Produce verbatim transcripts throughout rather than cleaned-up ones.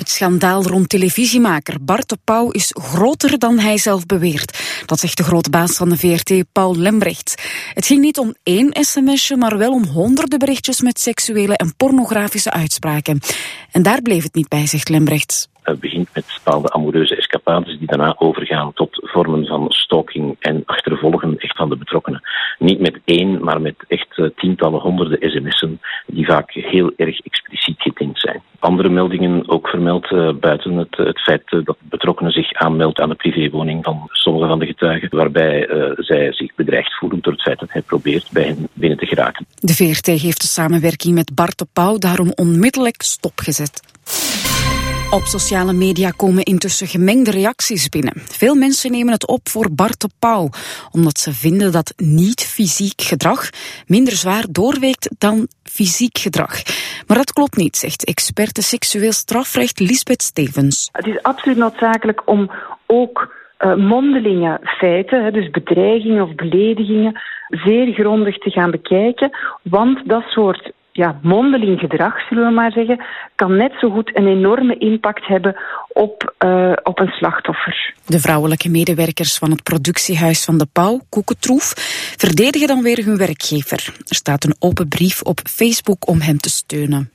Het schandaal rond televisiemaker Bart de Pauw is groter dan hij zelf beweert. Dat zegt de grote baas van de V R T, Paul Lembrechts. Het ging niet om één sms'je, maar wel om honderden berichtjes met seksuele en pornografische uitspraken. En daar bleef het niet bij, zegt Lembrechts. Het begint met bepaalde amoureuze escapades die daarna overgaan tot vormen van stalking en achtervolgen echt van de betrokkenen. Niet met één, maar met echt uh, tientallen, honderden sms'en die vaak heel erg expliciet getint zijn. Andere meldingen ook vermeld uh, buiten het, het feit uh, dat de betrokkenen zich aanmeldt aan de privéwoning van sommige van de getuigen, waarbij uh, zij zich bedreigd voelen door het feit dat hij probeert bij hen binnen te geraken. De V R T heeft de samenwerking met Bart de Pauw daarom onmiddellijk stopgezet. Op sociale media komen intussen gemengde reacties binnen. Veel mensen nemen het op voor Bart de Pauw, omdat ze vinden dat niet-fysiek gedrag minder zwaar doorweekt dan fysiek gedrag. Maar dat klopt niet, zegt experte seksueel strafrecht Lisbeth Stevens. Het is absoluut noodzakelijk om ook uh, mondelinge feiten, dus bedreigingen of beledigingen, zeer grondig te gaan bekijken, want dat soort Ja, mondeling gedrag, zullen we maar zeggen, kan net zo goed een enorme impact hebben op, uh, op een slachtoffer. De vrouwelijke medewerkers van het productiehuis van de Pauw, Koeketroef, verdedigen dan weer hun werkgever. Er staat een open brief op Facebook om hem te steunen.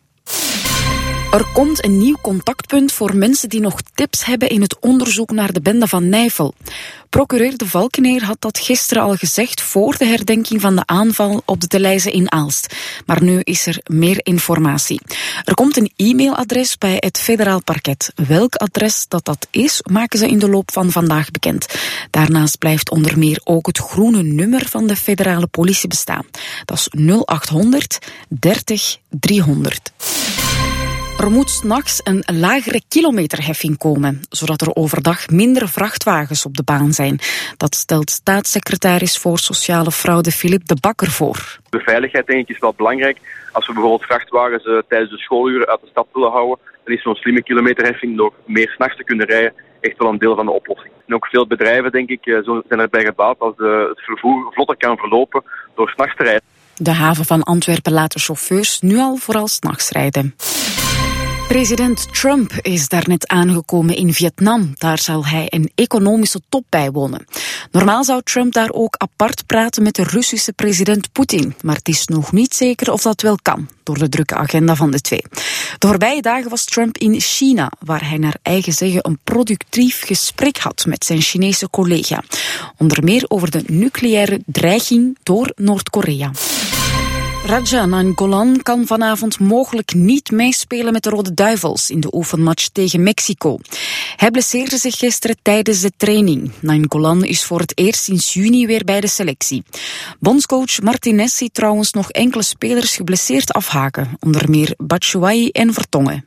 Er komt een nieuw contactpunt voor mensen die nog tips hebben in het onderzoek naar de bende van Nijvel. Procureur De Valkeneer had dat gisteren al gezegd voor de herdenking van de aanval op de Teleize in Aalst. Maar nu is er meer informatie. Er komt een e-mailadres bij het federaal parket. Welk adres dat dat is, maken ze in de loop van vandaag bekend. Daarnaast blijft onder meer ook het groene nummer van de federale politie bestaan. Dat is nul achthonderd dertig driehonderd. Er moet 's nachts een lagere kilometerheffing komen, zodat er overdag minder vrachtwagens op de baan zijn. Dat stelt staatssecretaris voor sociale fraude Philippe de Bakker voor. De veiligheid denk ik is wel belangrijk. Als we bijvoorbeeld vrachtwagens uh, tijdens de schooluren uit de stad willen houden, dan is zo'n slimme kilometerheffing door meer 's nachts te kunnen rijden echt wel een deel van de oplossing. En ook veel bedrijven denk ik uh, zijn erbij gebaat als de, het vervoer vlotter kan verlopen door 's nachts te rijden. De haven van Antwerpen laat de chauffeurs nu al vooral 's nachts rijden. President Trump is daarnet aangekomen in Vietnam. Daar zal hij een economische top bijwonen. Normaal zou Trump daar ook apart praten met de Russische president Poetin. Maar het is nog niet zeker of dat wel kan, door de drukke agenda van de twee. De voorbije dagen was Trump in China, waar hij naar eigen zeggen een productief gesprek had met zijn Chinese collega. Onder meer over de nucleaire dreiging door Noord-Korea. Raja Nainggolan kan vanavond mogelijk niet meespelen met de Rode Duivels in de oefenmatch tegen Mexico. Hij blesseerde zich gisteren tijdens de training. Nainggolan is voor het eerst sinds juni weer bij de selectie. Bondscoach Martinez ziet trouwens nog enkele spelers geblesseerd afhaken, onder meer Batshuayi en Vertongen.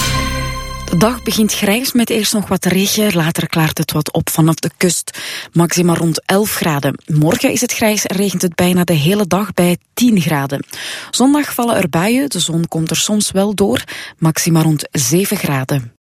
De dag begint grijs met eerst nog wat regen, later klaart het wat op vanaf de kust. Maxima rond elf graden. Morgen is het grijs en regent het bijna de hele dag bij tien graden. Zondag vallen er buien, de zon komt er soms wel door, maxima rond zeven graden.